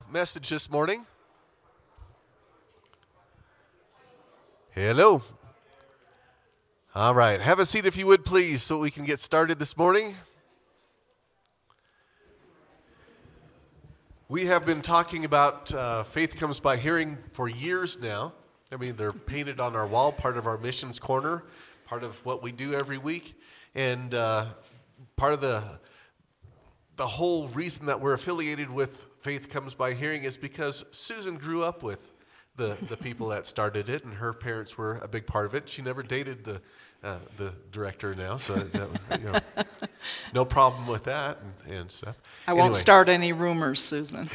message this morning? Hello. All right, have a seat if you would, please, so we can get started this morning. We have been talking about Faith Comes by Hearing for years now. I mean, they're painted on our wall, part of our missions corner, part of what we do every week, and part of the whole reason that we're affiliated with Faith Comes by Hearing is because Susan grew up with the people that started it, and her parents were a big part of it. She never dated the director now, so that, no problem with that and stuff. I won't start any rumors, Susan.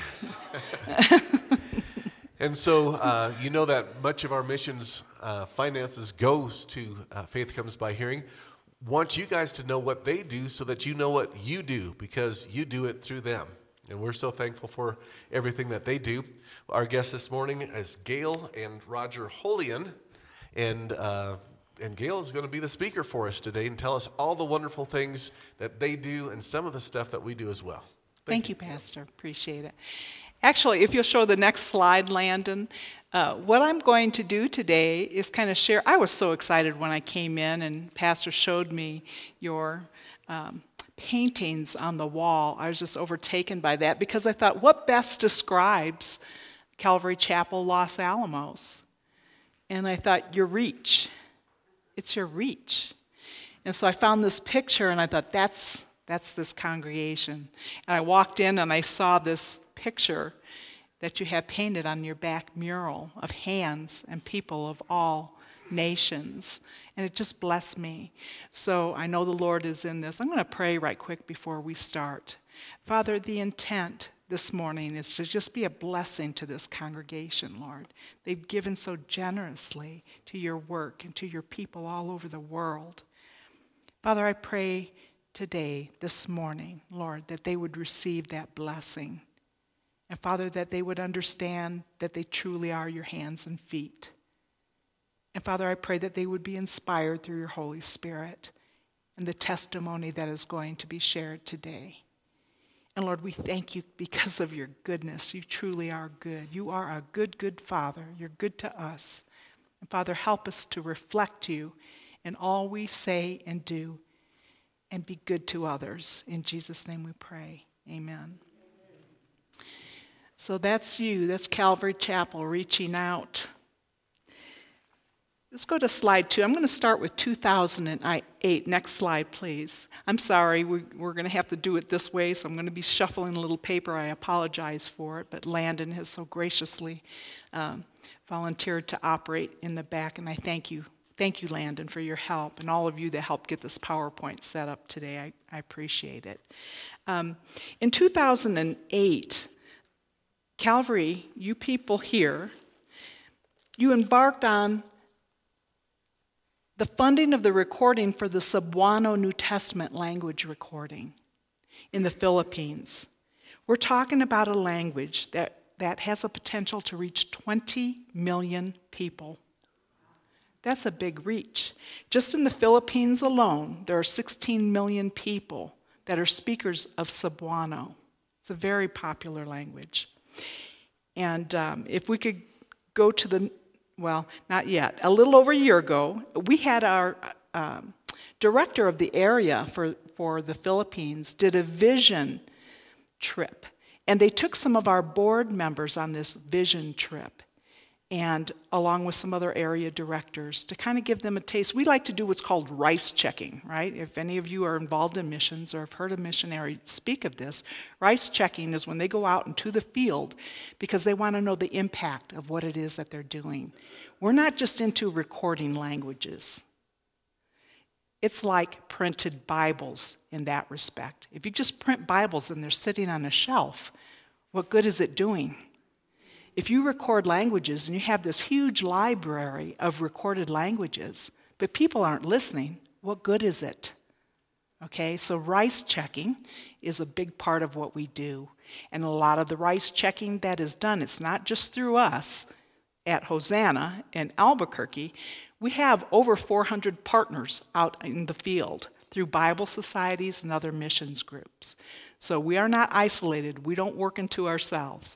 And so you know that much of our missions finances goes to Faith Comes by Hearing. Want you guys to know what they do so that you know what you do, because you do it through them. And we're so thankful for everything that they do. Our guest this morning is Gail and Roger Holian, and Gail is going to be the speaker for us today and tell us all the wonderful things that they do and some of the stuff that we do as well. Thank you, Pastor. Appreciate it. Actually, if you'll show the next slide, Landon, what I'm going to do today is kind of share. I was so excited when I came in and Pastor showed me your paintings on the wall. I was just overtaken by that because I thought, what best describes Calvary Chapel, Los Alamos? And I thought, your reach. It's your reach. And so I found this picture and I thought, that's this congregation. And I walked in and I saw this picture that you have painted on your back mural of hands and people of all nations. And it just blessed me. So I know the Lord is in this. I'm going to pray right quick before we start. Father, the intent this morning is to just be a blessing to this congregation, Lord. They've given so generously to your work and to your people all over the world. Father, I pray today, this morning, Lord, that they would receive that blessing. And Father, that they would understand that they truly are your hands and feet. And Father, I pray that they would be inspired through your Holy Spirit and the testimony that is going to be shared today. And Lord, we thank you because of your goodness. You truly are good. You are a good, good Father. You're good to us. And Father, help us to reflect you in all we say and do and be good to others. In Jesus' name we pray. Amen. So that's you. That's Calvary Chapel reaching out. Let's go to slide 2. I'm going to start with 2008. Next slide, please. I'm sorry, we're going to have to do it this way, so I'm going to be shuffling a little paper. I apologize for it, but Landon has so graciously volunteered to operate in the back, and I thank you. Thank you, Landon, for your help, and all of you that helped get this PowerPoint set up today. I appreciate it. In 2008, Calvary, you people here, you embarked on the funding of the recording for the Cebuano New Testament language recording in the Philippines. We're talking about a language that has a potential to reach 20 million people. That's a big reach. Just in the Philippines alone, there are 16 million people that are speakers of Cebuano. It's a very popular language. And if we could go to not yet. A little over a year ago, we had our director of the area for the Philippines did a vision trip. And they took some of our board members on this vision trip, and along with some other area directors to kind of give them a taste. We like to do what's called rice checking, right? If any of you are involved in missions or have heard a missionary speak of this, rice checking is when they go out into the field because they want to know the impact of what it is that they're doing. We're not just into recording languages. It's like printed Bibles in that respect. If you just print Bibles and they're sitting on a shelf, what good is it doing? If you record languages and you have this huge library of recorded languages, but people aren't listening, what good is it? Okay, so rice checking is a big part of what we do. And a lot of the rice checking that is done, it's not just through us at Hosanna in Albuquerque. We have over 400 partners out in the field through Bible societies and other missions groups. So we are not isolated. We don't work into ourselves.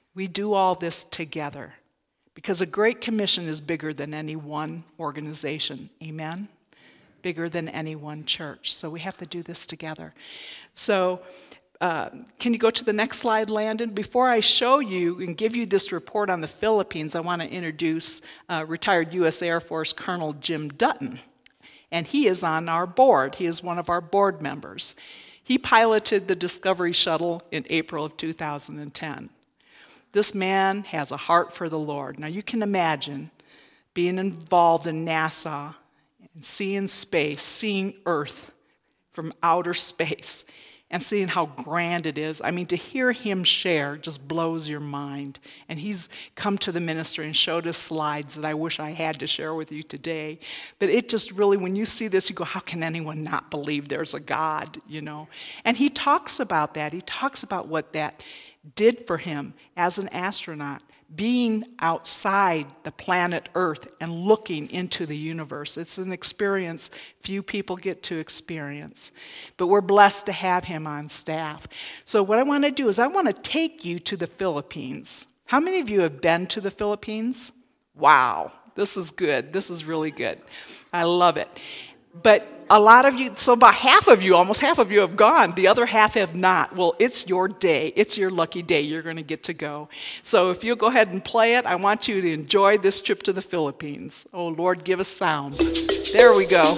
We do all this together because a Great Commission is bigger than any one organization. Amen? Bigger than any one church. So we have to do this together. So can you go to the next slide, Landon? Before I show you and give you this report on the Philippines, I want to introduce retired U.S. Air Force Colonel Jim Dutton. And he is on our board. He is one of our board members. He piloted the Discovery Shuttle in April of 2010. This man has a heart for the Lord. Now you can imagine being involved in NASA and seeing space, seeing Earth from outer space, and seeing how grand it is. I mean, to hear him share just blows your mind. And he's come to the ministry and showed us slides that I wish I had to share with you today. But it just really, when you see this, you go, how can anyone not believe there's a God, you know? And he talks about that. He talks about what that did for him as an astronaut, being outside the planet Earth and looking into the universe. It's an experience few people get to experience. But we're blessed to have him on staff. So what I want to do is I want to take you to the Philippines. How many of you have been to the Philippines? Wow, this is good. This is really good. I love it. But a lot of you, so about half of you, almost half of you have gone. The other half have not. Well, it's your day. It's your lucky day. You're going to get to go. So if you'll go ahead and play it, I want you to enjoy this trip to the Philippines. Oh, Lord, give us sound. There we go.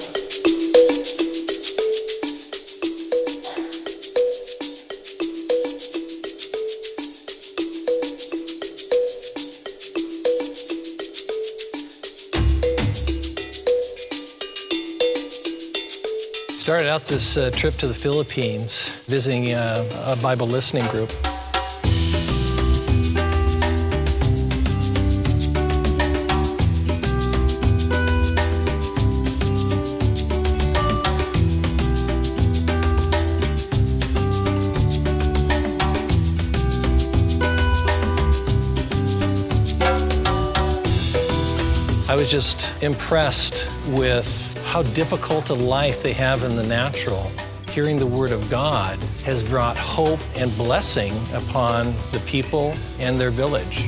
Started out this trip to the Philippines, visiting a Bible listening group. I was just impressed with how difficult a life they have in the natural. Hearing the Word of God has brought hope and blessing upon the people and their village.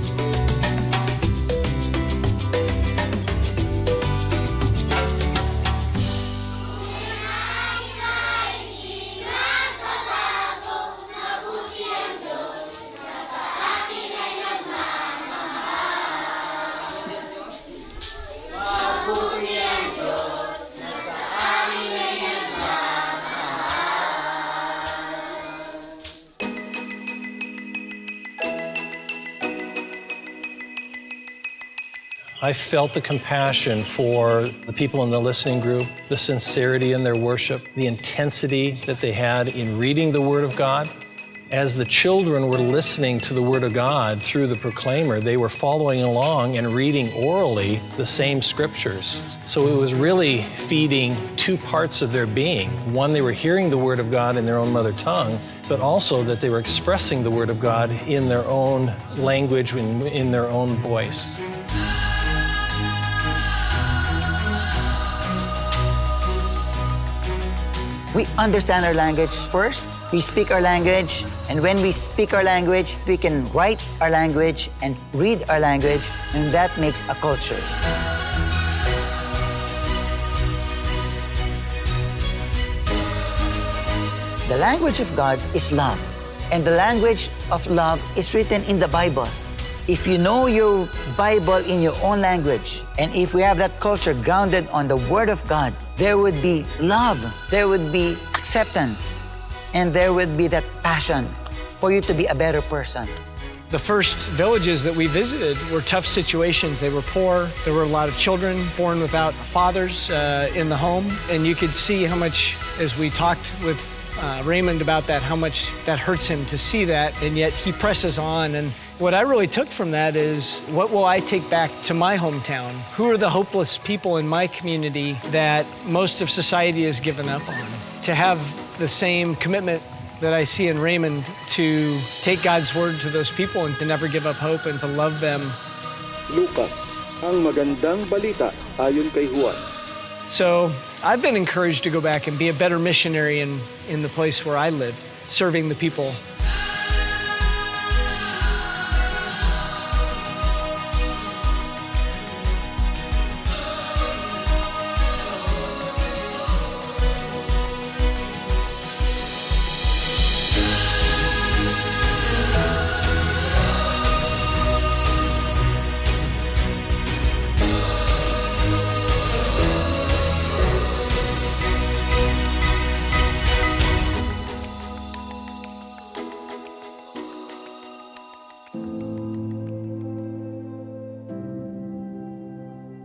I felt the compassion for the people in the listening group, the sincerity in their worship, the intensity that they had in reading the Word of God. As the children were listening to the Word of God through the proclaimer, they were following along and reading orally the same scriptures. So it was really feeding two parts of their being. One, they were hearing the Word of God in their own mother tongue, but also that they were expressing the Word of God in their own language, in their own voice. We understand our language first, we speak our language, and when we speak our language, we can write our language and read our language, and that makes a culture. The language of God is love, and the language of love is written in the Bible. If you know your Bible in your own language, and if we have that culture grounded on the Word of God, there would be love, there would be acceptance, and there would be that passion for you to be a better person. The first villages that we visited were tough situations. They were poor. There were a lot of children born without fathers in the home. And you could see how much, as we talked with Raymond about that, how much that hurts him to see that, and yet he presses on. And what I really took from that is, what will I take back to my hometown? Who are the hopeless people in my community that most of society has given up on? To have the same commitment that I see in Raymond to take God's word to those people and to never give up hope and to love them. Lucas, ang magandang balita ayon kay Juan. So I've been encouraged to go back and be a better missionary in the place where I live, serving the people.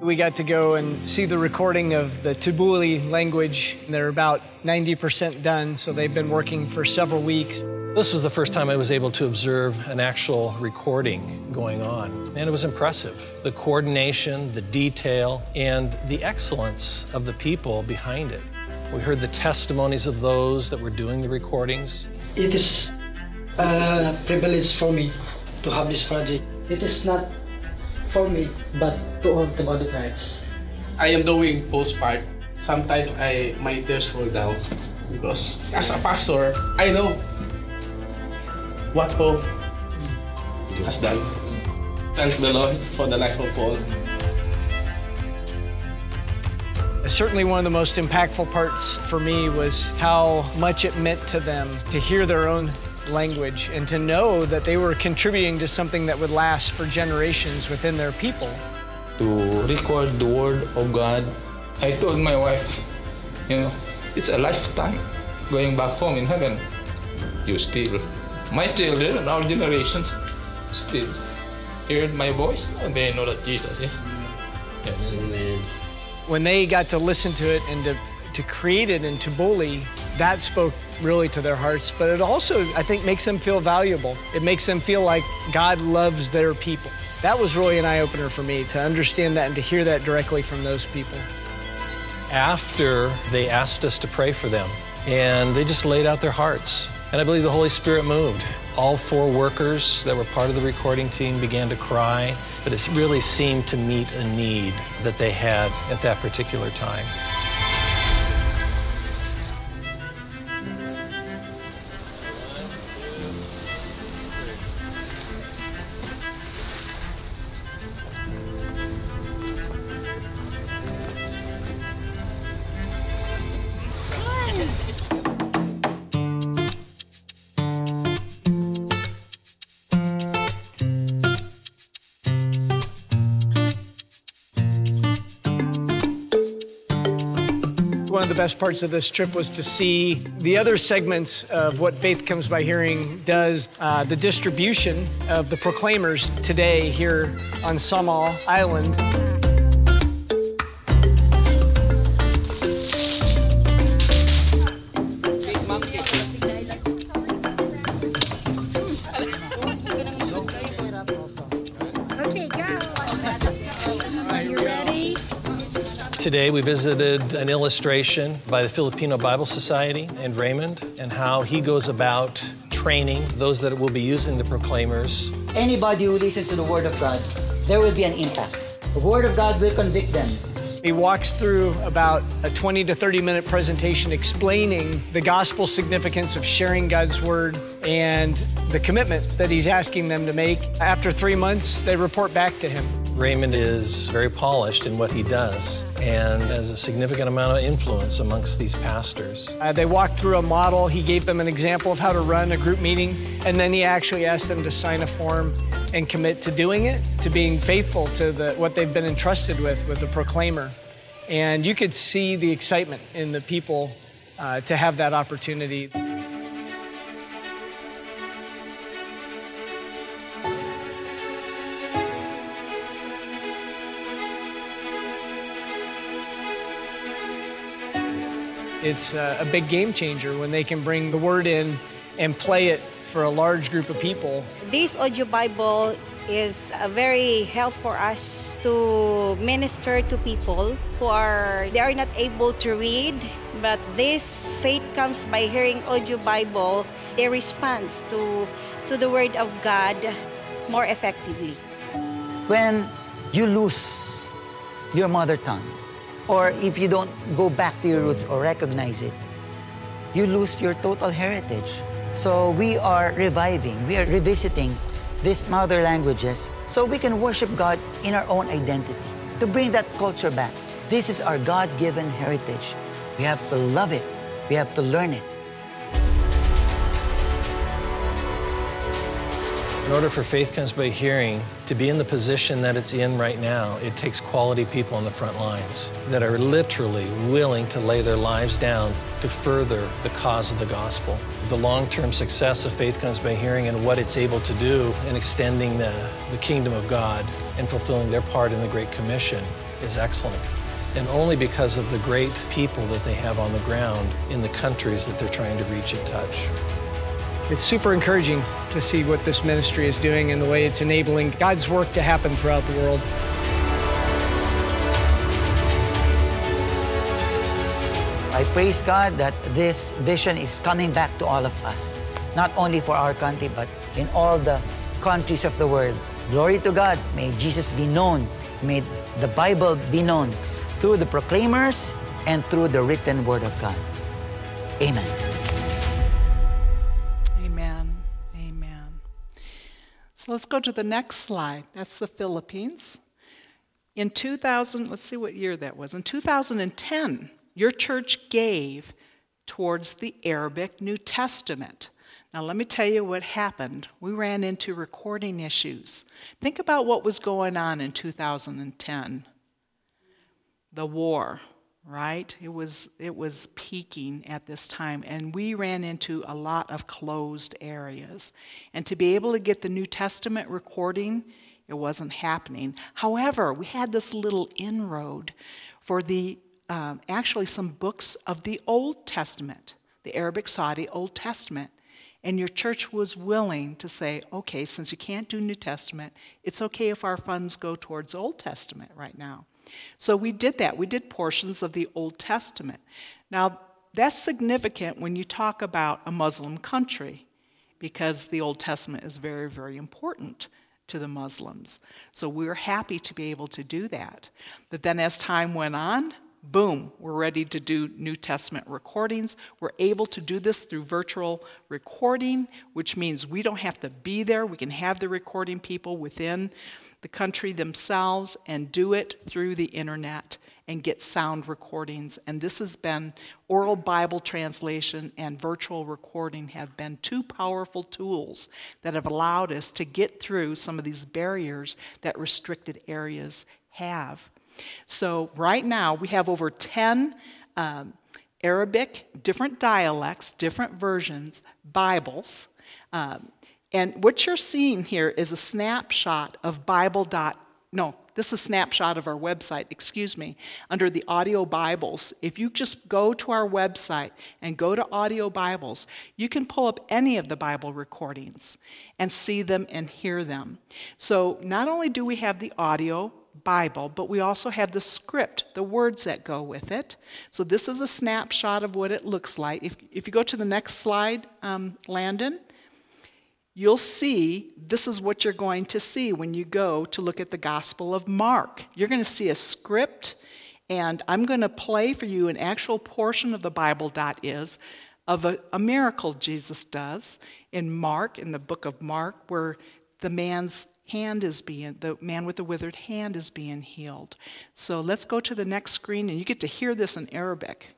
We got to go and see the recording of the Tubuli language. They're about 90% done, so they've been working for several weeks. This was the first time I was able to observe an actual recording going on, and it was impressive. The coordination, the detail, and the excellence of the people behind it. We heard the testimonies of those that were doing the recordings. It is a privilege for me to have this project. It is not for me, but to all the other tribes. I am doing postpart. Sometimes my tears fall down because as a pastor, I know what Paul has done. Thank the Lord for the life of Paul. Certainly one of the most impactful parts for me was how much it meant to them to hear their own language and to know that they were contributing to something that would last for generations within their people. To record the Word of God, I told my wife, it's a lifetime going back home in heaven. You still, my children and our generations still hear my voice and they know that Jesus, yes. Amen. When they got to listen to it and to create it in Tubuli, that spoke really to their hearts, but it also, I think, makes them feel valuable. It makes them feel like God loves their people. That was really an eye-opener for me, to understand that and to hear that directly from those people. After they asked us to pray for them, and they just laid out their hearts. And I believe the Holy Spirit moved. All 4 workers that were part of the recording team began to cry, but it really seemed to meet a need that they had at that particular time. One of the best parts of this trip was to see the other segments of what Faith Comes by Hearing does, the distribution of the proclaimers today here on Samal Island. Today we visited an illustration by the Filipino Bible Society and Raymond, and how he goes about training those that will be using the proclaimers. Anybody who listens to the Word of God, there will be an impact. The Word of God will convict them. He walks through about a 20 to 30 minute presentation explaining the gospel significance of sharing God's Word and the commitment that he's asking them to make. After 3 months, they report back to him. Raymond is very polished in what he does and has a significant amount of influence amongst these pastors. They walked through a model. He gave them an example of how to run a group meeting, and then he actually asked them to sign a form and commit to doing it, to being faithful to what they've been entrusted with the proclaimer. And you could see the excitement in the people to have that opportunity. It's a big game changer when they can bring the Word in and play it for a large group of people. This audio Bible is a very help for us to minister to people who are not able to read, but this Faith Comes by Hearing audio Bible, they respond to the Word of God more effectively. When you lose your mother tongue, or if you don't go back to your roots or recognize it, you lose your total heritage. So we are reviving, we are revisiting these mother languages so we can worship God in our own identity, to bring that culture back. This is our God-given heritage. We have to love it. We have to learn it. In order for Faith Comes by Hearing to be in the position that it's in right now, it takes quality people on the front lines that are literally willing to lay their lives down to further the cause of the gospel. The long-term success of Faith Comes by Hearing and what it's able to do in extending the kingdom of God and fulfilling their part in the Great Commission is excellent. And only because of the great people that they have on the ground in the countries that they're trying to reach and touch. It's super encouraging to see what this ministry is doing and the way it's enabling God's work to happen throughout the world. I praise God that this vision is coming back to all of us, not only for our country, but in all the countries of the world. Glory to God. May Jesus be known. May the Bible be known through the proclaimers and through the written word of God. Amen. Amen. Amen. So let's go to the next slide. That's the Philippines. In 2000, let's see what year that was. In 2010, your church gave towards the Arabic New Testament. Now, let me tell you what happened. We ran into recording issues. Think about what was going on in 2010. The war, right? It was peaking at this time, and we ran into a lot of closed areas. And to be able to get the New Testament recording, it wasn't happening. However, we had this little inroad for the actually some books of the Old Testament, the Arabic Saudi Old Testament. And your church was willing to say, okay, since you can't do New Testament, it's okay if our funds go towards Old Testament right now. So we did that. We did portions of the Old Testament. Now, that's significant when you talk about a Muslim country, because the Old Testament is very, very important to the Muslims. So we were happy to be able to do that. But then as time went on, boom, we're ready to do New Testament recordings. We're able to do this through virtual recording, which means we don't have to be there. We can have the recording people within the country themselves and do it through the internet and get sound recordings. And this has been, oral Bible translation and virtual recording have been two powerful tools that have allowed us to get through some of these barriers that restricted areas have. So right now we have over 10 Arabic, different dialects, different versions, Bibles. And what you're seeing here is a snapshot of this is a snapshot of our website, under the audio Bibles. If you just go to our website and go to audio Bibles, you can pull up any of the Bible recordings and see them and hear them. So not only do we have the audio Bible, but we also have the script, the words that go with it. So this is a snapshot of what it looks like. If you go to the next slide, Landon, you'll see this is what you're going to see when you go to look at the Gospel of Mark. You're going to see a script, and I'm going to play for you an actual portion of the Bible.is of a miracle Jesus does in Mark, in the book of Mark, where the man with the withered hand is being healed. So let's go to the next screen, and you get to hear this in Arabic.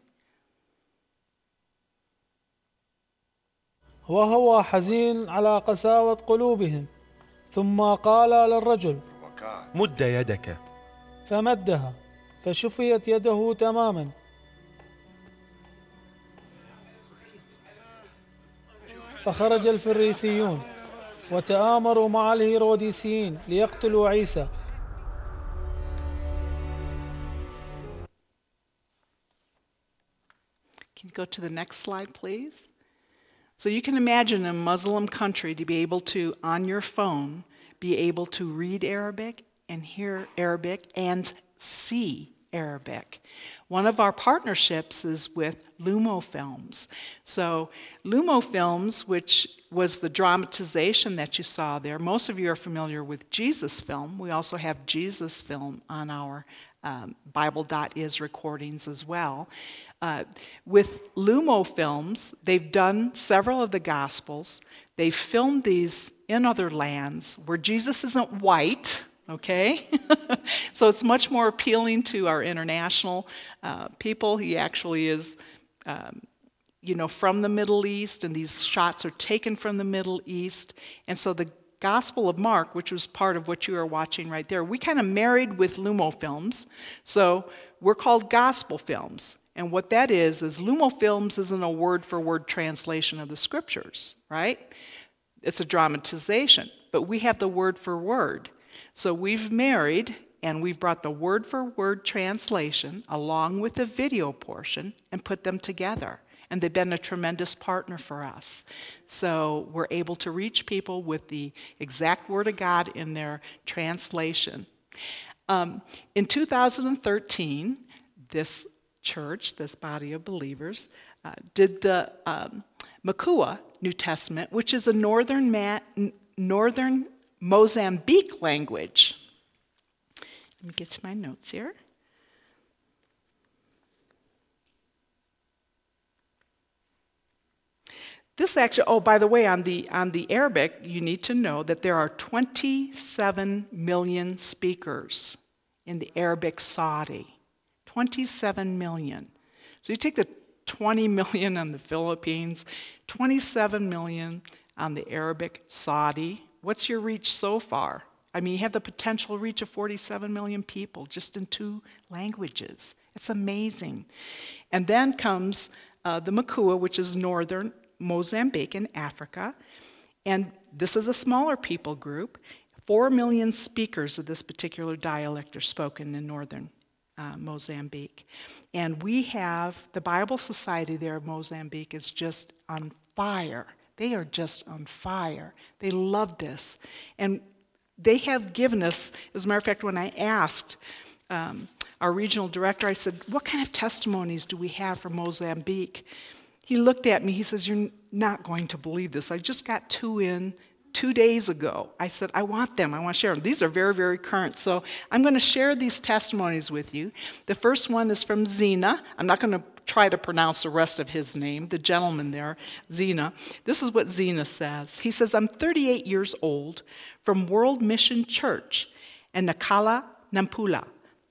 وهو حزين على قساوة قلوبهم ثم قال للرجل مد يدك فمدها فشفيت يده تماما فخرج الفريسيون وتآمروا مع الهيروديسيين ليقتلوا عيسى. Can you go to the next slide, please? So you can imagine a Muslim country to be able to, on your phone, be able to read Arabic and hear Arabic and see Arabic. One of our partnerships is with Lumo Films. So Lumo Films, which was the dramatization that you saw there, most of you are familiar with Jesus Film. We also have Jesus Film on our Bible.is recordings as well. With Lumo Films, they've done several of the Gospels. They've filmed these in other lands where Jesus isn't white, okay? So it's much more appealing to our international people. He actually is, from the Middle East, and these shots are taken from the Middle East. And so the Gospel of Mark, which was part of what you are watching right there, we kind of married with Lumo Films. So we're called Gospel Films. And what that is Lumo Films isn't a word-for-word translation of the scriptures, right? It's a dramatization, but we have the word-for-word. So we've married and we've brought the word-for-word translation along with the video portion and put them together. And they've been a tremendous partner for us. So we're able to reach people with the exact Word of God in their translation. In 2013, this church, this body of believers, did the Makua New Testament, which is a northern Mozambique language. Let me get to my notes here. This actually, oh, by the way, on the Arabic, you need to know that there are 27 million speakers in the Arabic Saudi. 27 million. So you take the 20 million on the Philippines, 27 million on the Arabic Saudi. What's your reach so far? I mean, you have the potential reach of 47 million people just in 2 languages. It's amazing. And then comes the Makua, which is northern Mozambique in Africa. And this is a smaller people group. 4 million speakers of this particular dialect are spoken in northern Mozambique. And we have the Bible Society there in Mozambique is just on fire. They are just on fire. They love this. And they have given us, as a matter of fact, when I asked our regional director, I said, what kind of testimonies do we have from Mozambique? He looked at me, he says, you're not going to believe this. I just got 2 in 2 days ago. I said, I want them, I want to share them. These are very, very current. So I'm going to share these testimonies with you. The first one is from Zena. I'm not going to try to pronounce the rest of his name, the gentleman there, Zena. This is what Zena says. He says, I'm 38 years old from World Mission Church in Nakala, Nampula.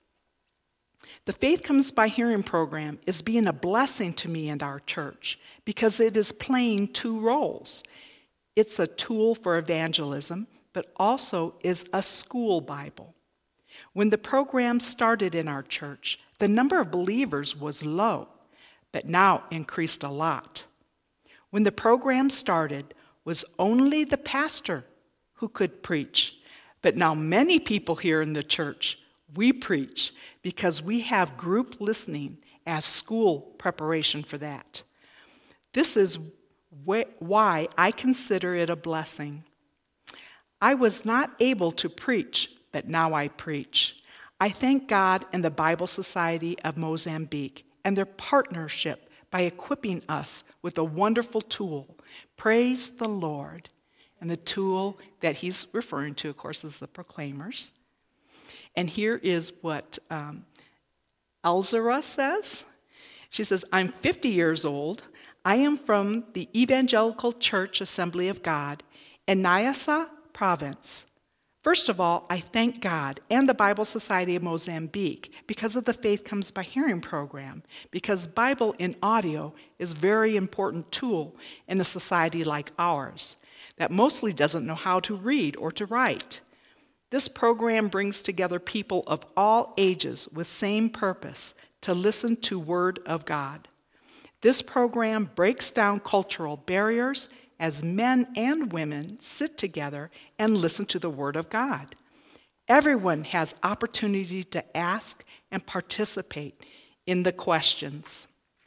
The Faith Comes by Hearing program is being a blessing to me and our church because it is playing 2 roles. It's a tool for evangelism, but also is a school Bible. When the program started in our church, the number of believers was low, but now increased a lot. When the program started, was only the pastor who could preach, but now many people here in the church, we preach because we have group listening as school preparation for that. This is why I consider it a blessing. I was not able to preach, but now I preach. I thank God and the Bible Society of Mozambique and their partnership by equipping us with a wonderful tool. Praise the Lord. And the tool that he's referring to, of course, is the Proclaimers. And here is what Elzara says. She says, I'm 50 years old. I am from the Evangelical Church Assembly of God in Nyasa Province. First of all, I thank God and the Bible Society of Mozambique because of the Faith Comes by Hearing program, because Bible in audio is a very important tool in a society like ours that mostly doesn't know how to read or to write. This program brings together people of all ages with same purpose, to listen to Word of God. This program breaks down cultural barriers as men and women sit together and listen to the Word of God. Everyone has opportunity to ask and participate in the questions.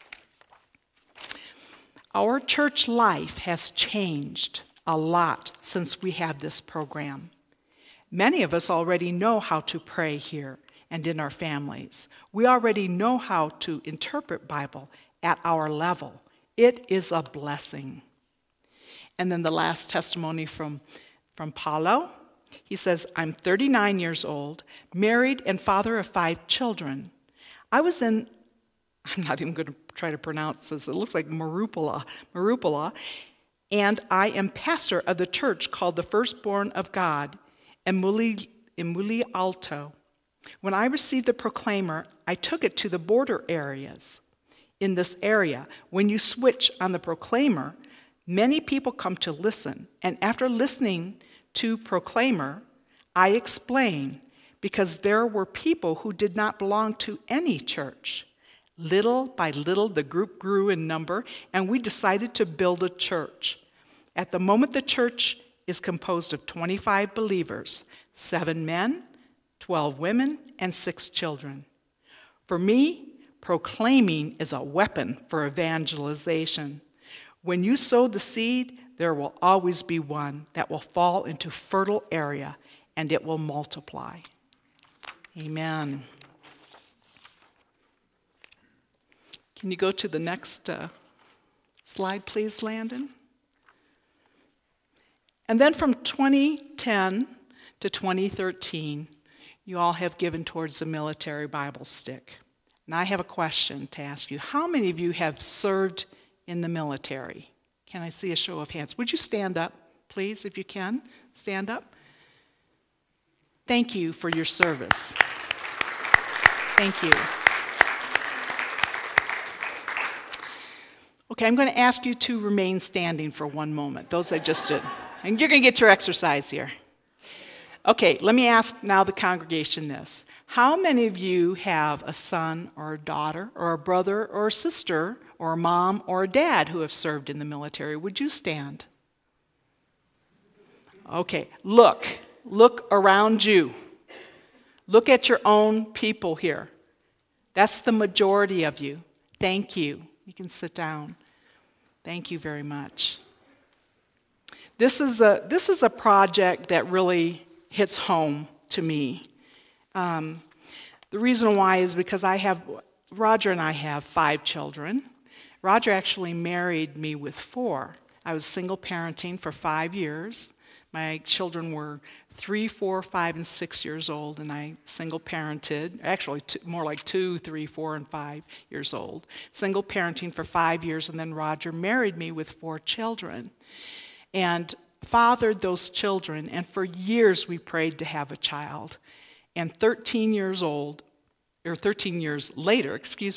Our church life has changed a lot since we had this program. Many of us already know how to pray here and in our families. We already know how to interpret Bible at our level. It is a blessing. And then the last testimony from Paulo. He says, I'm 39 years old, married and father of 5 children. I'm not even going to try to pronounce this, it looks like Marupala, and I am pastor of the church called the Firstborn of God in Muli Alto. When I received the Proclaimer, I took it to the border areas. In this area, when you switch on the Proclaimer, many people come to listen, and after listening to Proclaimer, I explain, because there were people who did not belong to any church. Little by little, the group grew in number, and we decided to build a church. At the moment, the church is composed of 25 believers, 7 men, 12 women, and 6 children. For me, proclaiming is a weapon for evangelization. When you sow the seed, there will always be one that will fall into fertile area, and it will multiply. Amen. Can you go to the next slide, please, Landon? And then from 2010 to 2013, you all have given towards the military Bible stick. And I have a question to ask you. How many of you have served in the military? Can I see a show of hands? Would you stand up, please, if you can? Stand up. Thank you for your service. Thank you. Okay, I'm going to ask you to remain standing for one moment. Those I just did. And you're going to get your exercise here. Okay, let me ask now the congregation this. How many of you have a son or a daughter or a brother or a sister or a mom or a dad who have served in the military? Would you stand? Okay, look around you. Look at your own people here. That's the majority of you. Thank you. You can sit down. Thank you very much. This is a project that really hits home to me. The reason why is because Roger and I have 5 children. Roger actually married me with 4. I was single parenting for 5 years. My children were 3, 4, 5, and 6 years old, and I single parented, actually more like 2, 3, 4, and 5 years old. Single parenting for 5 years, and then Roger married me with 4 children. And fathered those children, and for years we prayed to have a child. And 13 years later,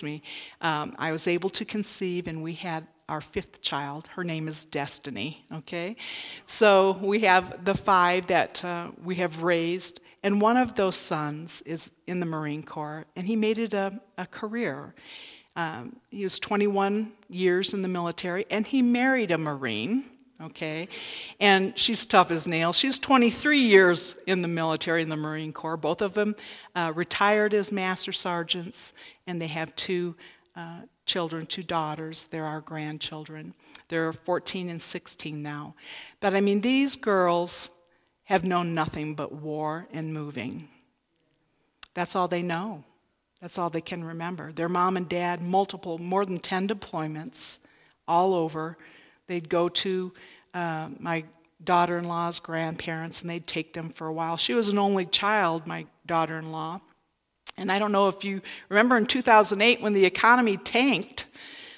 I was able to conceive, and we had our 5th child. Her name is Destiny, okay? So we have the 5 that we have raised, and one of those sons is in the Marine Corps, and he made it a career. He was 21 years in the military, and he married a Marine, okay? And she's tough as nails. She's 23 years in the military, in the Marine Corps. Both of them retired as master sergeants, and they have 2 children, 2 daughters. They're our grandchildren. They're 14 and 16 now. But I mean, these girls have known nothing but war and moving. That's all they know. That's all they can remember. Their mom and dad, more than 10 deployments all over. They'd go to my daughter-in-law's grandparents, and they'd take them for a while. She was an only child, my daughter-in-law. And I don't know if you remember in 2008 when the economy tanked,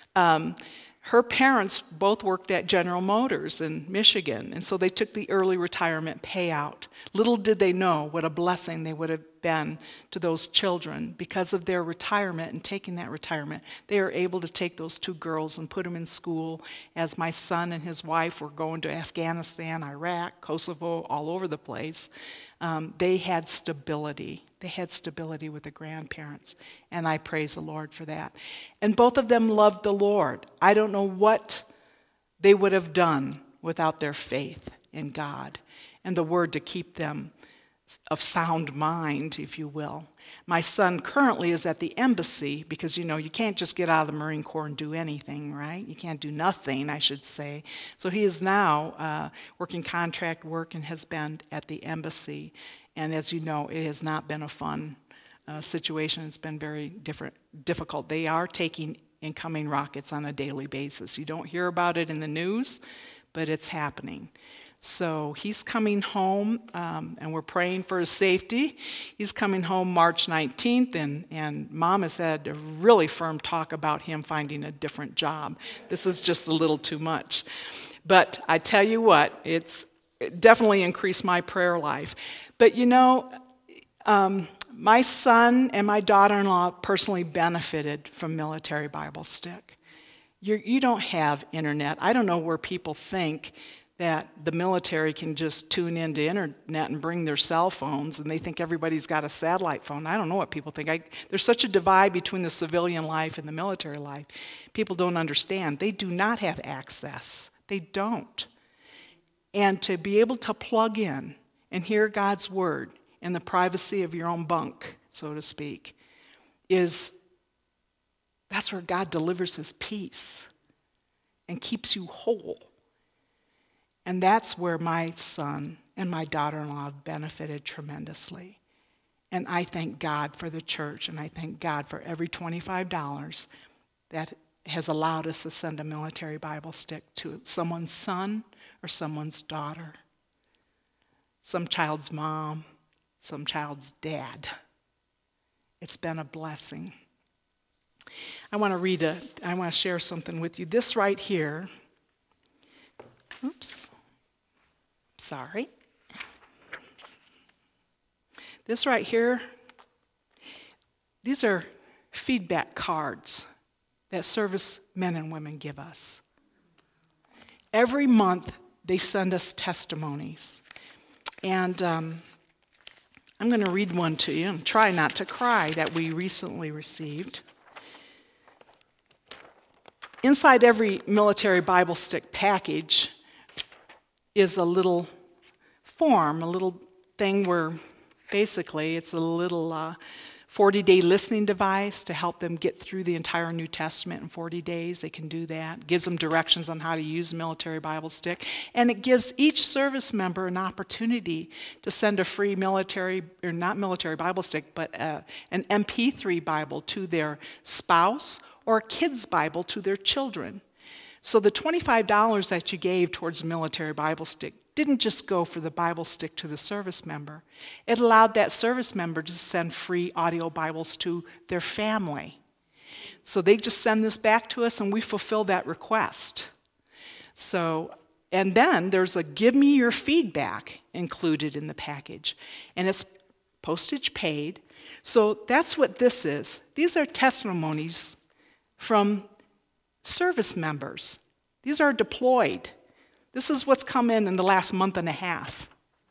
her parents both worked at General Motors in Michigan, and so they took the early retirement payout. Little did they know what a blessing they would have been to those children. Because of their retirement and taking that retirement, they were able to take those 2 girls and put them in school as my son and his wife were going to Afghanistan, Iraq, Kosovo, all over the place. They had stability. They had stability with the grandparents, and I praise the Lord for that. And both of them loved the Lord. I don't know what they would have done without their faith in God and the Word to keep them of sound mind, if you will. My son currently is at the embassy because, you can't just get out of the Marine Corps and do anything, right? You can't do nothing, I should say. So he is now working contract work and has been at the embassy. And as you know, it has not been a fun situation. It's been very difficult. They are taking incoming rockets on a daily basis. You don't hear about it in the news, but it's happening. So he's coming home, and we're praying for his safety. He's coming home March 19th, and Mom has had a really firm talk about him finding a different job. This is just a little too much. But I tell you what, it definitely increased my prayer life. But my son and my daughter-in-law personally benefited from Military Bible Stick. You don't have internet. I don't know where people think that the military can just tune into internet and bring their cell phones, and they think everybody's got a satellite phone. I don't know what people think. There's such a divide between the civilian life and the military life. People don't understand. They do not have access. They don't. And to be able to plug in and hear God's word in the privacy of your own bunk, so to speak, that's where God delivers his peace and keeps you whole. And that's where my son and my daughter-in-law have benefited tremendously. And I thank God for the church, and I thank God for every $25 that has allowed us to send a military Bible stick to someone's son or someone's daughter, some child's mom, some child's dad. It's been a blessing. I want to share something with you. This right here, This right here, these are feedback cards that service men and women give us. Every month, they send us testimonies. And I'm going to read one to you and try not to cry that we recently received. Inside every military Bible stick package is a little form, a little thing where basically it's a little 40-day listening device to help them get through the entire New Testament in 40 days. They can do that. It gives them directions on how to use a military Bible stick. And it gives each service member an opportunity to send a free military, or not military Bible stick, but an MP3 Bible to their spouse or a kid's Bible to their children. So the $25 that you gave towards the military Bible stick didn't just go for the Bible stick to the service member. It allowed that service member to send free audio Bibles to their family. So they just send this back to us and we fulfill that request. So, and then there's a give me your feedback included in the package. And it's postage paid. So that's what this is. These are testimonies from service members. These are deployed. This is what's come in the last month and a half.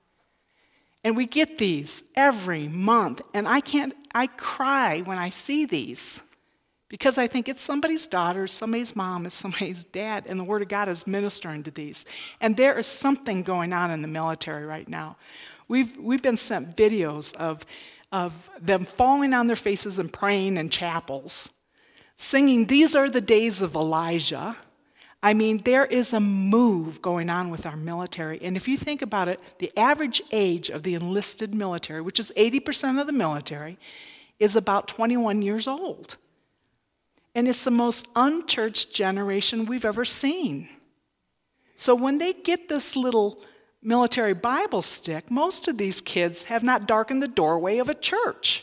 And we get these every month. And I cry when I see these because I think it's somebody's daughter, somebody's mom, it's somebody's dad, and the Word of God is ministering to these. And there is something going on in the military right now. We've been sent videos of them falling on their faces and praying in chapels, singing, "These are the days of Elijah." I mean, there is a move going on with our military. And if you think about it, the average age of the enlisted military, which is 80% of the military, is about 21 years old. And it's the most unchurched generation we've ever seen. So when they get this little military Bible stick, most of these kids have not darkened the doorway of a church.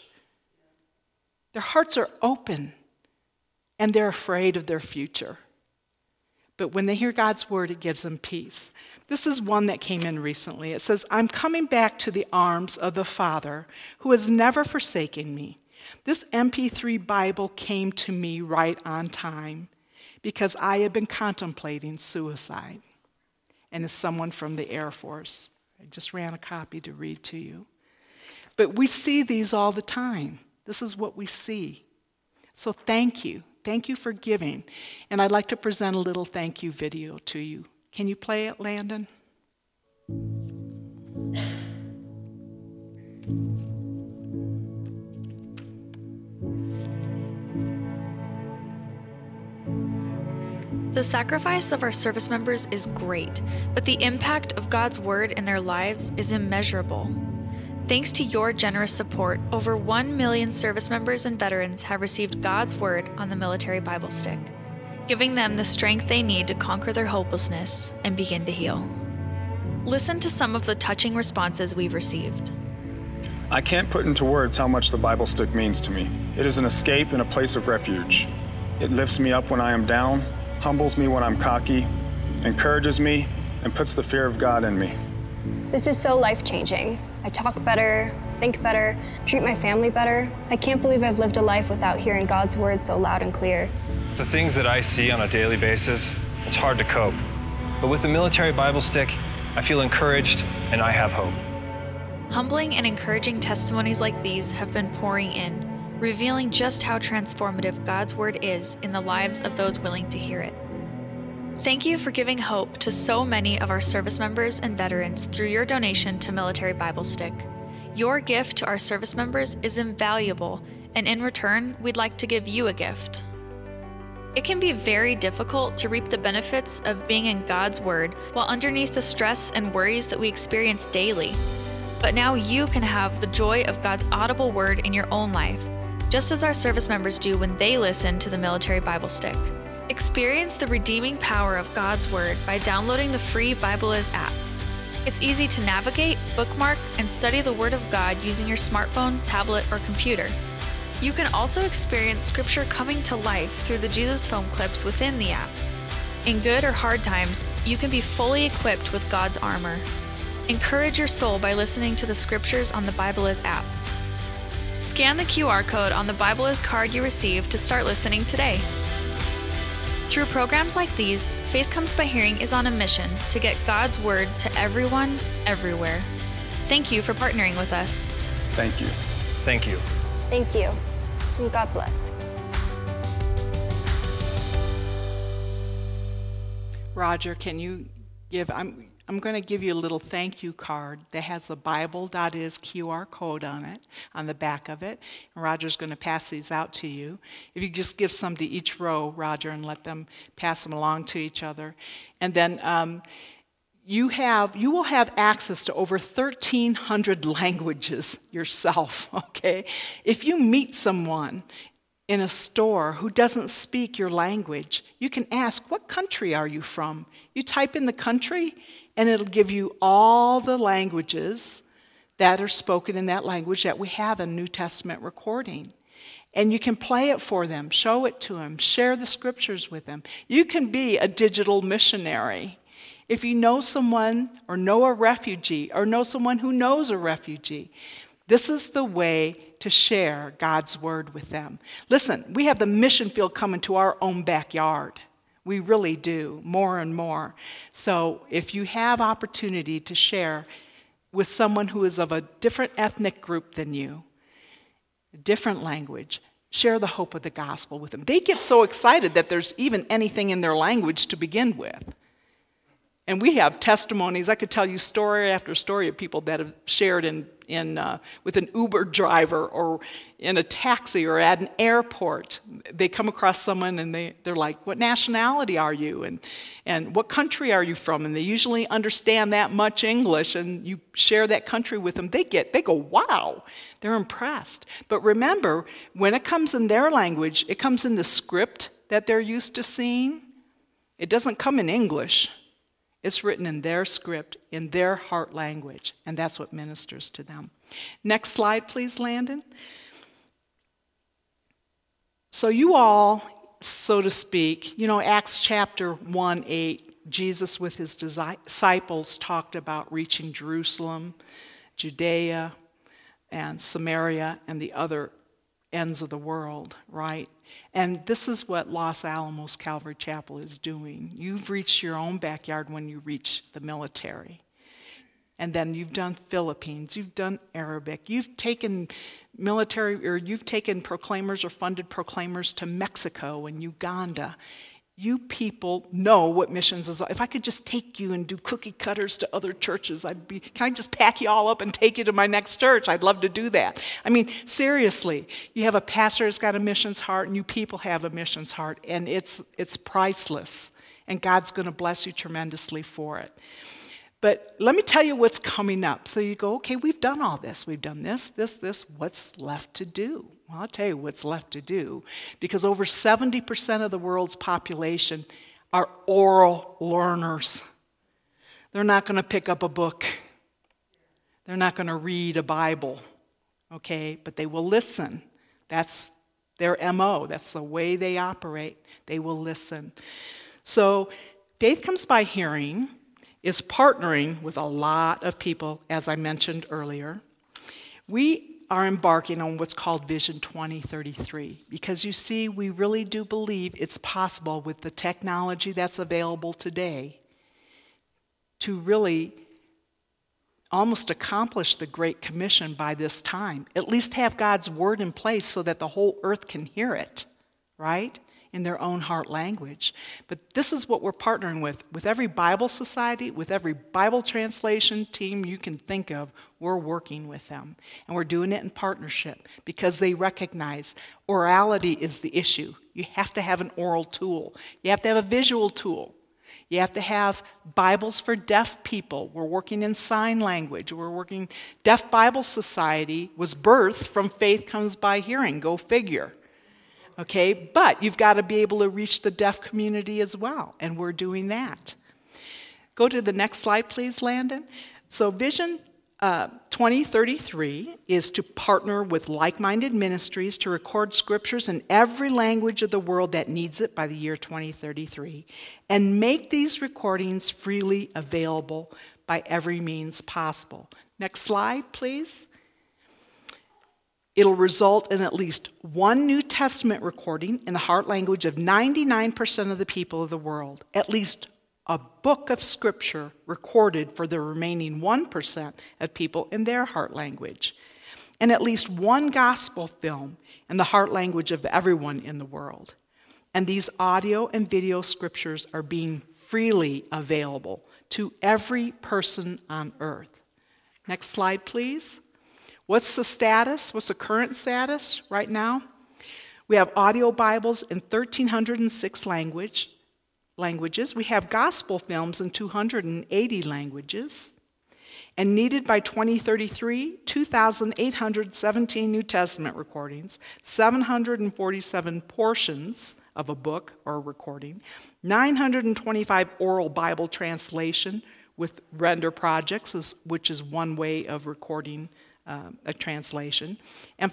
Their hearts are open, and they're afraid of their future. But when they hear God's word, it gives them peace. This is one that came in recently. It says, "I'm coming back to the arms of the Father who has never forsaken me. This MP3 Bible came to me right on time because I have been contemplating suicide." And it's someone from the Air Force. I just ran a copy to read to you. But we see these all the time. This is what we see. So thank you. Thank you for giving. And I'd like to present a little thank you video to you. Can you play it, Landon? The sacrifice of our service members is great, but the impact of God's word in their lives is immeasurable. Thanks to your generous support, over 1 million service members and veterans have received God's word on the military Bible stick, giving them the strength they need to conquer their hopelessness and begin to heal. Listen to some of the touching responses we've received. I can't put into words how much the Bible stick means to me. It is an escape and a place of refuge. It lifts me up when I am down, humbles me when I'm cocky, encourages me, and puts the fear of God in me. This is so life-changing. I talk better, think better, treat my family better. I can't believe I've lived a life without hearing God's word so loud and clear. The things that I see on a daily basis, it's hard to cope. But with the military Bible stick, I feel encouraged and I have hope. Humbling and encouraging testimonies like these have been pouring in, revealing just how transformative God's word is in the lives of those willing to hear it. Thank you for giving hope to so many of our service members and veterans through your donation to Military Bible Stick. Your gift to our service members is invaluable, and in return, we'd like to give you a gift. It can be very difficult to reap the benefits of being in God's Word while underneath the stress and worries that we experience daily. But now you can have the joy of God's audible Word in your own life, just as our service members do when they listen to the Military Bible Stick. Experience the redeeming power of God's Word by downloading the free BibleIs app. It's easy to navigate, bookmark, and study the Word of God using your smartphone, tablet, or computer. You can also experience Scripture coming to life through the Jesus Film clips within the app. In good or hard times, you can be fully equipped with God's armor. Encourage your soul by listening to the Scriptures on the BibleIs app. Scan the QR code on the BibleIs card you received to start listening today. Through programs like these, Faith Comes by Hearing is on a mission to get God's Word to everyone, everywhere. Thank you for partnering with us. Thank you. Thank you. Thank you. And God bless. Roger, can you give, I'm going to give you a little thank you card that has a Bible.is QR code on it, on the back of it. And Roger's going to pass these out to you. If you just give some to each row, Roger, and let them pass them along to each other. And then you will have access to over 1,300 languages yourself, okay? If you meet someone in a store who doesn't speak your language, you can ask, what country are you from? You type in the country, and it'll give you all the languages that are spoken in that language that we have in New Testament recording. And you can play it for them, show it to them, share the Scriptures with them. You can be a digital missionary. If you know someone or know a refugee or know someone who knows a refugee, this is the way to share God's Word with them. Listen, we have the mission field coming to our own backyard. We really do, more and more. So if you have opportunity to share with someone who is of a different ethnic group than you, a different language, share the hope of the gospel with them. They get so excited that there's even anything in their language to begin with. And we have testimonies. I could tell you story after story of people that have shared with an Uber driver or in a taxi or at an airport. They come across someone and they're like, what nationality are you? And what country are you from? And they usually understand that much English, and you share that country with them. They go, wow, they're impressed. But remember, when it comes in their language, it comes in the script that they're used to seeing. It doesn't come in English. It's written in their script, in their heart language, and that's what ministers to them. Next slide, please, Landon. So you all, so to speak, Acts chapter 1:8, Jesus with his disciples talked about reaching Jerusalem, Judea, and Samaria, and the other ends of the world, right? And this is what Los Alamos Calvary Chapel is doing. You've reached your own backyard when you reach the military. And then you've done Philippines, you've done Arabic, you've taken proclaimers or funded proclaimers to Mexico and Uganda. You people know what missions is. If I could just take you and do cookie cutters to other churches, can I just pack you all up and take you to my next church? I'd love to do that. I mean, seriously, you have a pastor who's got a missions heart, and you people have a missions heart, and it's priceless, and God's going to bless you tremendously for it. But let me tell you what's coming up. So you go, okay, we've done all this. We've done this. What's left to do? Well, I'll tell you what's left to do, because over 70% of the world's population are oral learners. They're not going to pick up a book. They're not going to read a Bible, okay? But they will listen. That's their MO. That's the way they operate. They will listen. So Faith Comes by Hearing is partnering with a lot of people, as I mentioned earlier. We are embarking on what's called Vision 2033, because you see, we really do believe it's possible with the technology that's available today to really almost accomplish the Great Commission by this time. At least have God's Word in place so that the whole earth can hear it, right? in their own heart language. But this is what we're partnering with every Bible society, with every Bible translation team you can think of. We're working with them, and we're doing it in partnership because they recognize orality is the issue. You have to have an oral tool. You have to have a visual tool. You have to have Bibles for deaf people. We're working in sign language. Deaf Bible Society was birthed from Faith Comes by Hearing. Go figure. Okay, but you've got to be able to reach the deaf community as well, and we're doing that. Go to the next slide, please, Landon. So Vision 2033 is to partner with like-minded ministries to record scriptures in every language of the world that needs it by the year 2033 and make these recordings freely available by every means possible. Next slide, please. It'll result in at least one New Testament recording in the heart language of 99% of the people of the world, at least a book of scripture recorded for the remaining 1% of people in their heart language, and at least one gospel film in the heart language of everyone in the world. And these audio and video scriptures are being freely available to every person on earth. Next slide, please. What's the status? What's the current status right now? We have audio Bibles in 1,306 languages. We have gospel films in 280 languages. And needed by 2033, 2,817 New Testament recordings, 747 portions of a book or a recording, 925 oral Bible translation with render projects, which is one way of recording a translation, and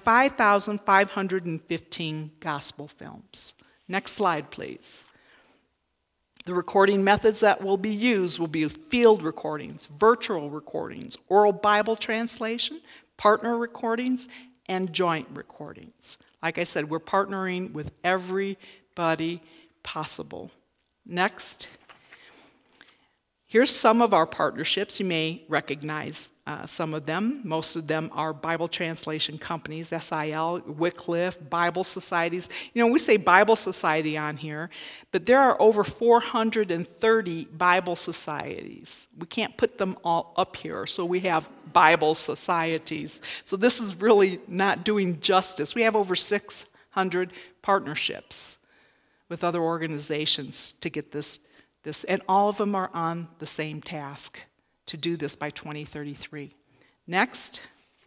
5,515 gospel films. Next slide, please. The recording methods that will be used will be field recordings, virtual recordings, oral Bible translation, partner recordings, and joint recordings. Like I said, we're partnering with everybody possible. Next. Here's some of our partnerships. You may recognize some of them. Most of them are Bible translation companies, SIL, Wycliffe, Bible societies. You know, we say Bible society on here, but there are over 430 Bible societies. We can't put them all up here, so we have Bible societies. So this is really not doing justice. We have over 600 partnerships with other organizations to get this, and all of them are on the same task to do this by 2033. Next,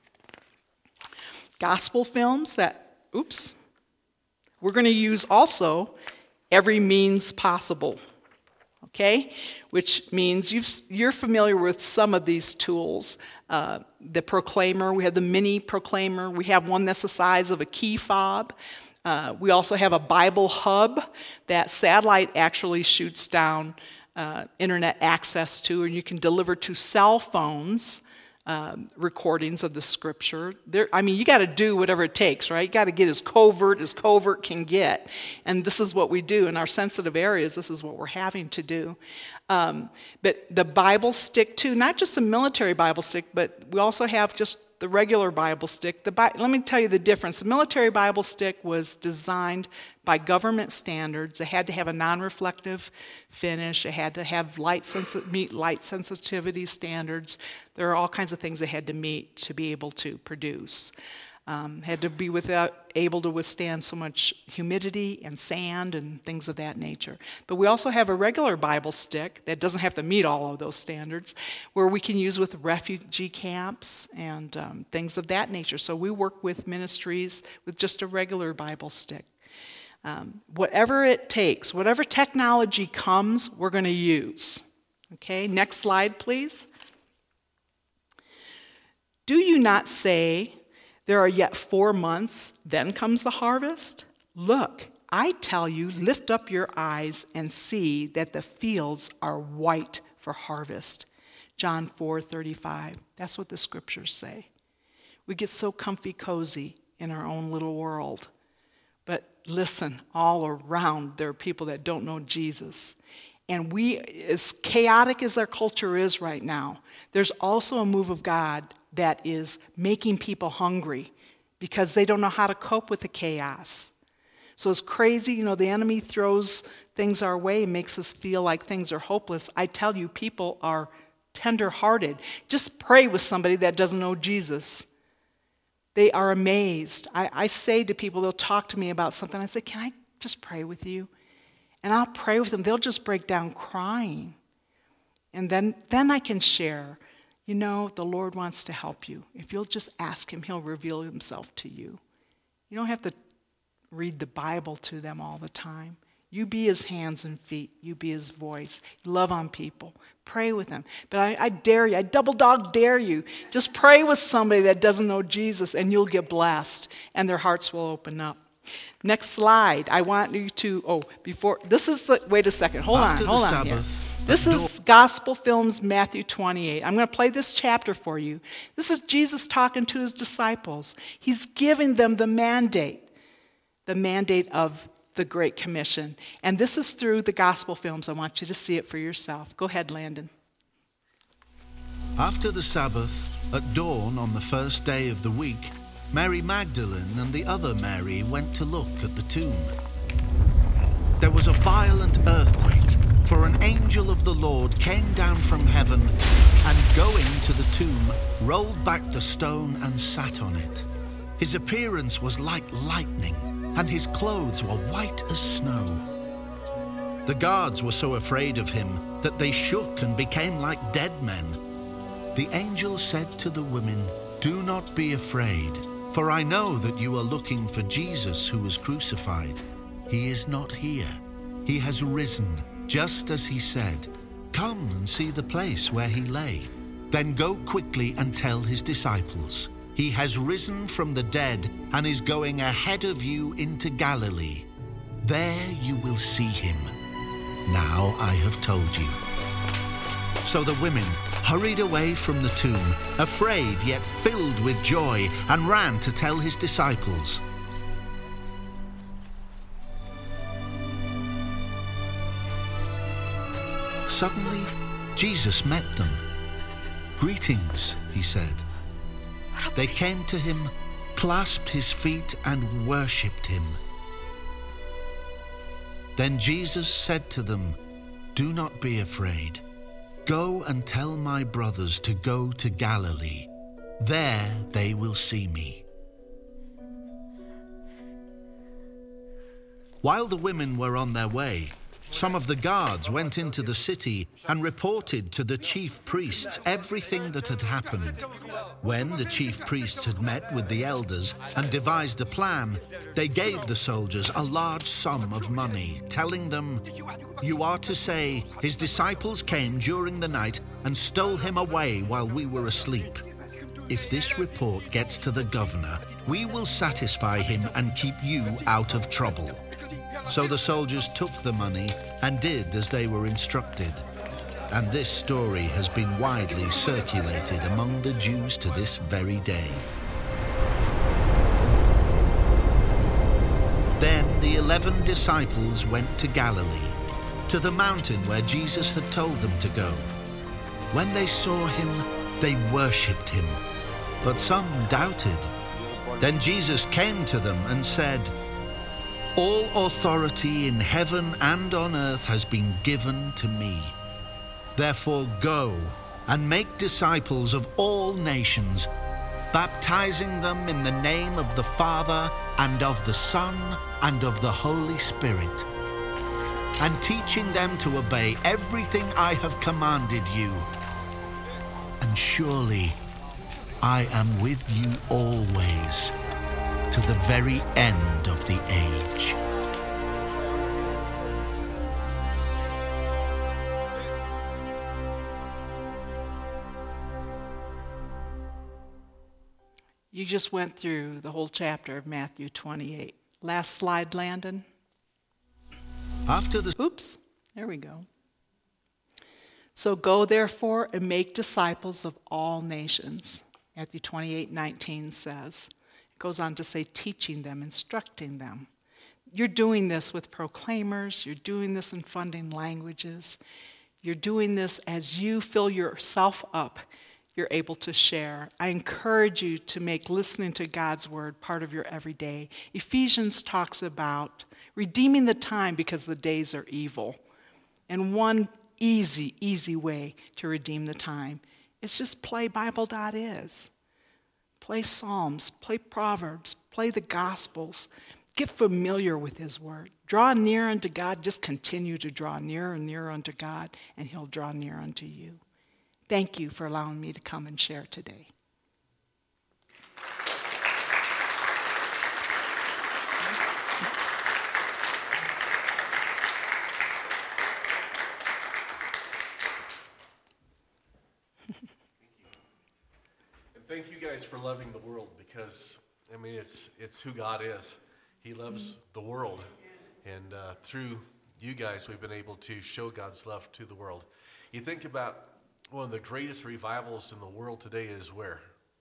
gospel films we're going to use also every means possible, okay? Which means you're familiar with some of these tools. The Proclaimer, we have the mini Proclaimer, we have one that's the size of a key fob. We also have a Bible hub that satellite actually shoots down internet access to, and you can deliver to cell phones recordings of the scripture. You got to do whatever it takes, right? You got to get as covert can get. And this is what we do in our sensitive areas. This is what we're having to do. But the Bible stick too, not just the military Bible stick, but we also have just the regular Bible stick. Let me tell you the difference. The military Bible stick was designed by government standards. It had to have a non-reflective finish. It had to have meet light sensitivity standards. There are all kinds of things it had to meet to be able to produce. Had to be able to withstand so much humidity and sand and things of that nature. But we also have a regular Bible stick that doesn't have to meet all of those standards, where we can use with refugee camps and things of that nature. So we work with ministries with just a regular Bible stick. Whatever it takes, whatever technology comes, we're going to use. Okay, next slide, please. Do you not say, "There are yet 4 months, then comes the harvest"? Look, I tell you, lift up your eyes and see that the fields are white for harvest. John 4:35. That's what the scriptures say. We get so comfy cozy in our own little world. But listen, all around there are people that don't know Jesus. And we, as chaotic as our culture is right now, there's also a move of God that is making people hungry because they don't know how to cope with the chaos. So it's crazy, the enemy throws things our way and makes us feel like things are hopeless. I tell you, people are tender-hearted. Just pray with somebody that doesn't know Jesus. They are amazed. I say to people, they'll talk to me about something. I say, can I just pray with you? And I'll pray with them. They'll just break down crying. And then I can share, the Lord wants to help you. If you'll just ask him, he'll reveal himself to you. You don't have to read the Bible to them all the time. You be his hands and feet. You be his voice. Love on people. Pray with them. But I dare you, I double dog dare you. Just pray with somebody that doesn't know Jesus and you'll get blessed and their hearts will open up. Next slide. I want you to, wait a second. Hold on here. This is Gospel Films, Matthew 28. I'm going to play this chapter for you. This is Jesus talking to his disciples. He's giving them the mandate of the Great Commission. And this is through the Gospel Films. I want you to see it for yourself. Go ahead, Landon. After the Sabbath, at dawn on the first day of the week, Mary Magdalene and the other Mary went to look at the tomb. There was a violent earthquake, for an angel of the Lord came down from heaven and, going to the tomb, rolled back the stone and sat on it. His appearance was like lightning, and his clothes were white as snow. The guards were so afraid of him that they shook and became like dead men. The angel said to the women, "Do not be afraid, for I know that you are looking for Jesus who was crucified. He is not here. He has risen, just as he said. Come and see the place where he lay. Then go quickly and tell his disciples. He has risen from the dead and is going ahead of you into Galilee. There you will see him. Now I have told you." So the women hurried away from the tomb, afraid yet filled with joy, and ran to tell his disciples. Suddenly, Jesus met them. "Greetings," he said. They came to him, clasped his feet, and worshipped him. Then Jesus said to them, "Do not be afraid. Go and tell my brothers to go to Galilee. There they will see me." While the women were on their way, some of the guards went into the city and reported to the chief priests everything that had happened. When the chief priests had met with the elders and devised a plan, they gave the soldiers a large sum of money, telling them, "You are to say, his disciples came during the night and stole him away while we were asleep. If this report gets to the governor, we will satisfy him and keep you out of trouble." So the soldiers took the money and did as they were instructed. And this story has been widely circulated among the Jews to this very day. Then the 11 disciples went to Galilee, to the mountain where Jesus had told them to go. When they saw him, they worshipped him, but some doubted. Then Jesus came to them and said, "All authority in heaven and on earth has been given to me. Therefore go and make disciples of all nations, baptizing them in the name of the Father and of the Son and of the Holy Spirit, and teaching them to obey everything I have commanded you. And surely I am with you always, to the very end of the age." You just went through the whole chapter of Matthew 28. Last slide, Landon. Oops, there we go. "So go therefore and make disciples of all nations," Matthew 28:19 says. It goes on to say, teaching them, instructing them. You're doing this with proclaimers. You're doing this in funding languages. You're doing this as you fill yourself up. you're able to share. I encourage you to make listening to God's word part of your everyday. Ephesians talks about redeeming the time because the days are evil. And one easy way to redeem the time is just play Bible.is. Play Psalms, play Proverbs, play the Gospels. Get familiar with his word. Draw near unto God. Just continue to draw nearer and nearer unto God, and he'll draw near unto you. Thank you for allowing me to come and share today. And thank you guys for loving the world, because, I mean, it's who God is. He loves the world. And through you guys, we've been able to show God's love to the world. You think about one of the greatest revivals in the world today is where?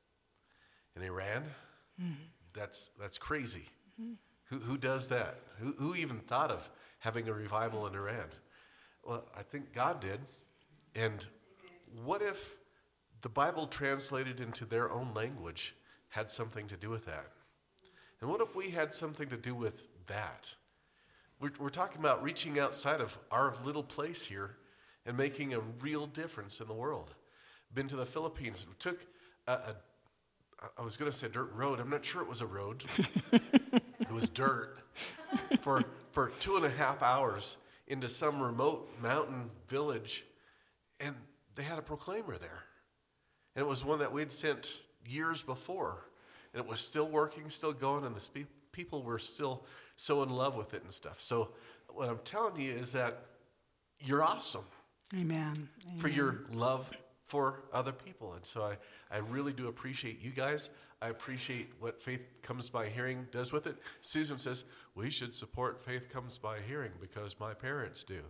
In Iran? Mm-hmm. That's crazy. Mm-hmm. Who does that? Who even thought of having a revival in Iran? Well, I think God did. And what if the Bible translated into their own language had something to do with that? And what if we had something to do with that? We're talking about reaching outside of our little place here and making a real difference in the world. Been to the Philippines. We took I was going to say dirt road. I'm not sure it was a road. It was dirt for 2.5 hours into some remote mountain village, and they had a proclaimer there. And it was one that we'd sent years before, and it was still working, still going, and the people were still so in love with it and stuff. So what I'm telling you is that you're awesome. Amen. For your love for other people. And so I really do appreciate you guys. I appreciate what Faith Comes by Hearing does with it. Susan says, we should support Faith Comes by Hearing because my parents do.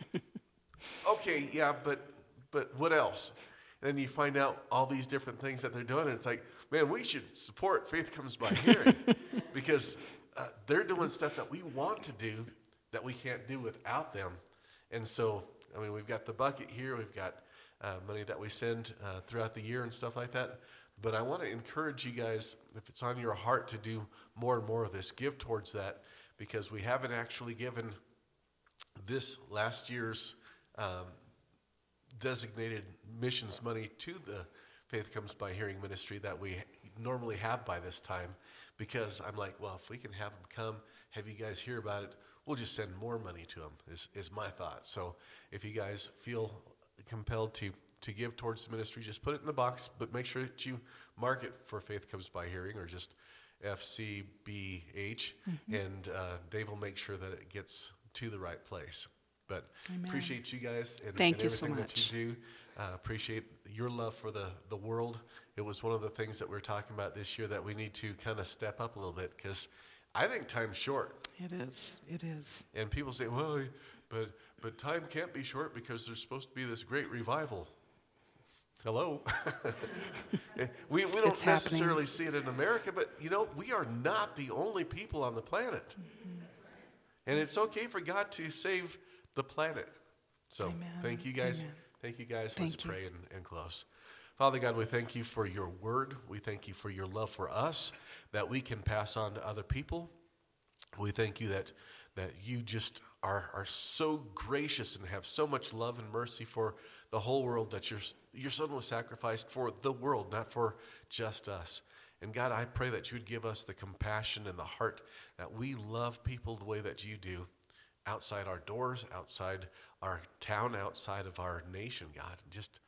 Okay, yeah, but what else? And then you find out all these different things that they're doing, and it's like, man, we should support Faith Comes by Hearing because they're doing stuff that we want to do that we can't do without them. And so, I mean, we've got the bucket here. We've got money that we send throughout the year and stuff like that. But I want to encourage you guys, if it's on your heart to do more and more of this, give towards that, because we haven't actually given this last year's designated missions money to the Faith Comes by Hearing ministry that we normally have by this time, because I'm like, well, if we can have them come, have you guys hear about it, we'll just send more money to them, is my thought. So if you guys feel compelled to give towards the ministry, just put it in the box, but make sure that you mark it for Faith Comes by Hearing, or just FCBH, and Dave will make sure that it gets to the right place. But Amen. Appreciate you guys and Thank you everything so that much. you do. Appreciate your love for the world. It was one of the things that we were talking about this year that we need to kind of step up a little bit, because I think time's short. It is. It is. And people say, well, but time can't be short because there's supposed to be this great revival. Hello? we don't necessarily see it in America, but, we are not the only people on the planet. Mm-hmm. And it's okay for God to save the planet. So Amen. Thank you guys. Amen. Thank you guys. Thank Let's you. pray and close. Father God, we thank you for your word. We thank you for your love for us that we can pass on to other people. We thank you that you just are so gracious and have so much love and mercy for the whole world, that your son was sacrificed for the world, not for just us. And God, I pray that you would give us the compassion and the heart that we love people the way that you do, outside our doors, outside our town, outside of our nation, God. Just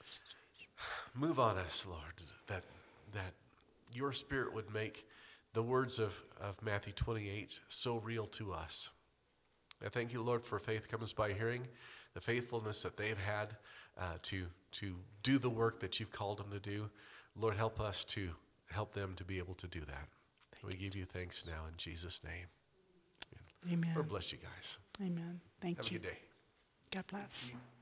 move on us, Lord, that your Spirit would make the words of Matthew 28 so real to us. I thank you, Lord, for Faith Comes by Hearing, the faithfulness that they've had to do the work that you've called them to do. Lord, help us to help them to be able to do that. We give you thanks now in Jesus' name. Amen. Lord bless you guys. Amen. Thank you. Have a good day. God bless.